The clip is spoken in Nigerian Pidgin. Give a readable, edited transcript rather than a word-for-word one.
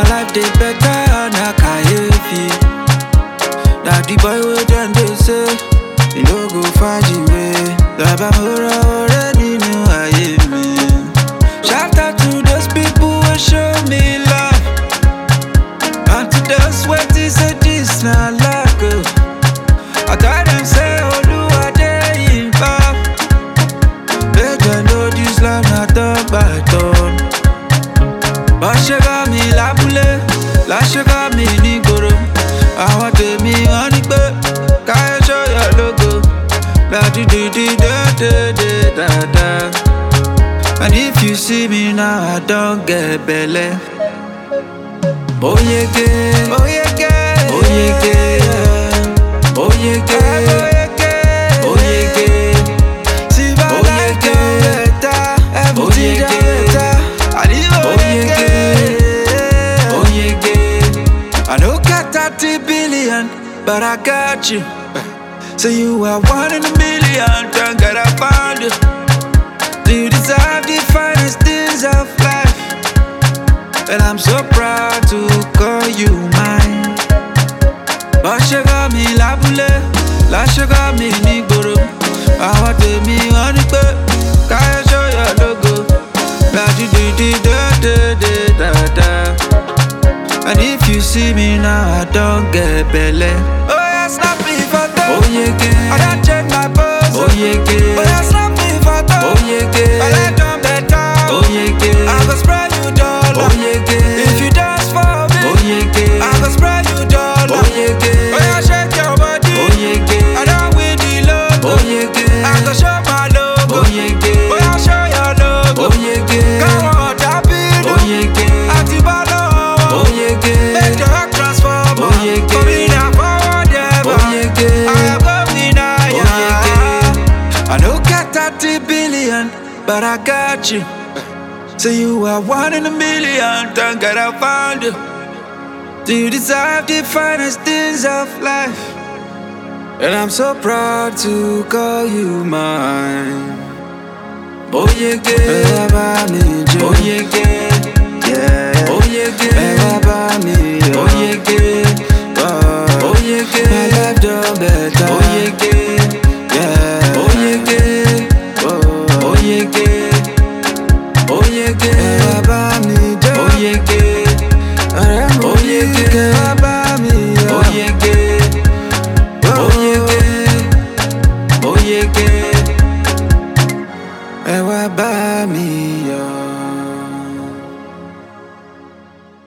life dey better na kayefi. Na the boy wey dem dey say he no go find the way. Baba mo ra ore nínú ayé mi. Shout out to those people wey show me love, and to those wey say this na luck. I tell them say Oluwa dey involved. Make dem know this life na turn by turn. Bọ́ṣẹ́ bá mi lábúlé, láṣẹ́ bá mi nígboro. Àwọn tèmi wọ́n ní pé káyọ̀ ṣọ́yọ̀ lógo. Ládìdìdì dáadáa. And if you see me now, I don't get belle. Oyege, oyege, oyege, oyege, oyege. See my life get better, everything get better. I live oyege, oyege. I don't got 30 billion, but I got you. So you are 1 in a million, thank God I found you. Do you deserve the finest things of life? And I'm so proud to call you mine. Bọ́ṣẹ́ got me lábúlé, láṣẹ́ got me nígboro. Àwọn tèmi wọ́n ní pé káyọ̀ ṣọ́yọ̀ lógo. Ládìdìdì dáadáa. And if you see me now, I don't get belle. Oh yeah, snap me photo. Oyege, I don't change my pose. Oyege, oh yeah, snap me photo. Oyege, I like them better. Oyege, I go spread you dollar. Oyege, if you dance for me. Oyege, I go spread you dollar. Oyege, oh yeah, shake your body. Oyege, I don't win the logo. Oyege, I go show my logo. Oyege, oh yeah, show your logo. Oyege, come on, tap it. Oyege, Atibalo. Oyege, make your heart transform. Oyege, come in and forward ever. Oyege, I am going higher. Oyege, I don't got 30 billion, but I got you. So you are 1 in a million, thank God I found you. Do you deserve the finest things of life? And I'm so proud to call you mine. Oyege, oyege, yeah. Oyege, oyege, oyege, my life done better. Oyege, yeah. Oyege, oyege, oyege, oyege, oyege, oyege, oyege, ẹ wá bá mi yọ̀.